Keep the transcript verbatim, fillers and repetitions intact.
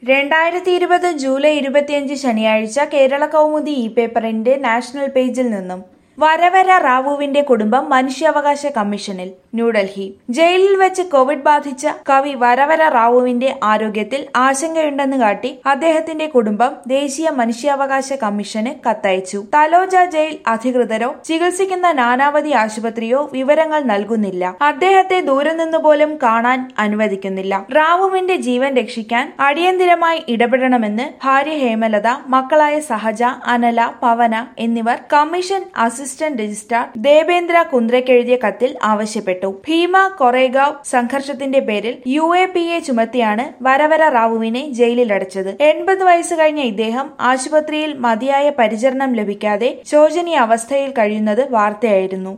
രണ്ടായിരത്തി ഇരുപത് ജൂലൈ ഇരുപത്തിയഞ്ച് ശനിയാഴ്ച കേരള കൗമുദി ഇ പേപ്പറിന്റെ നാഷണൽ പേജിൽ നിന്നും വരവര റാവുവിന്റെ കുടുംബം മനുഷ്യാവകാശ കമ്മീഷനിൽ. ന്യൂഡൽഹി. ജയിലിൽ വെച്ച് കോവിഡ് ബാധിച്ച കവി വരവര റാവുവിന്റെ ആരോഗ്യത്തിൽ ആശങ്കയുണ്ടെന്ന് കാട്ടി അദ്ദേഹത്തിന്റെ കുടുംബം ദേശീയ മനുഷ്യാവകാശ കമ്മീഷന് കത്തയച്ചു. തലോജ ജയിൽ അധികൃതരോ ചികിത്സിക്കുന്ന നാനാവതി ആശുപത്രിയോ വിവരങ്ങൾ നൽകുന്നില്ല. അദ്ദേഹത്തെ ദൂരെ നിന്ന് പോലും കാണാൻ അനുവദിക്കുന്നില്ല. റാവുവിന്റെ ജീവൻ രക്ഷിക്കാൻ അടിയന്തിരമായി ഇടപെടണമെന്ന് ഭാര്യ ഹേമലത, മക്കളായ സഹജ, അനല, പവന എന്നിവർ കമ്മീഷൻ അസിസ്റ്റന്റ് രജിസ്ട്രാർ ദേബേന്ദ്ര കുന്ദ്രയ്ക്കെഴുതിയ കത്തിൽ ആവശ്യപ്പെട്ടു. ഭീമ കൊറേഗാവ് സംഘർഷത്തിന്റെ പേരിൽ യു എ പി എ ചുമത്തിയാണ് വരവര റാവുവിനെ ജയിലിലടച്ചത്. എൺപത് വയസ്സ് കഴിഞ്ഞ ഇദ്ദേഹം ആശുപത്രിയിൽ മതിയായ പരിചരണം ലഭിക്കാതെ ശോചനീയ അവസ്ഥയിൽ കഴിയുന്നത് വാർത്തയായിരുന്നു.